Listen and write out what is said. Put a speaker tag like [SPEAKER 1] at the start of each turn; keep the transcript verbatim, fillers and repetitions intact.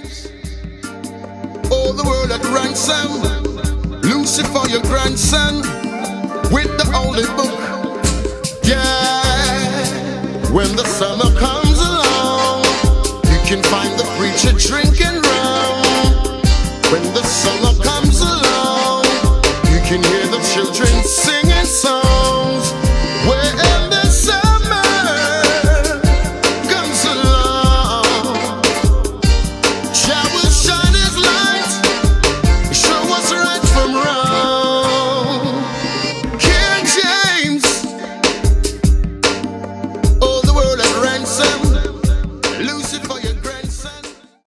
[SPEAKER 1] All the world at ransom. Lucifer, your grandson, with the holy book. Yeah. When the summer comes along, you can find the preacher drinking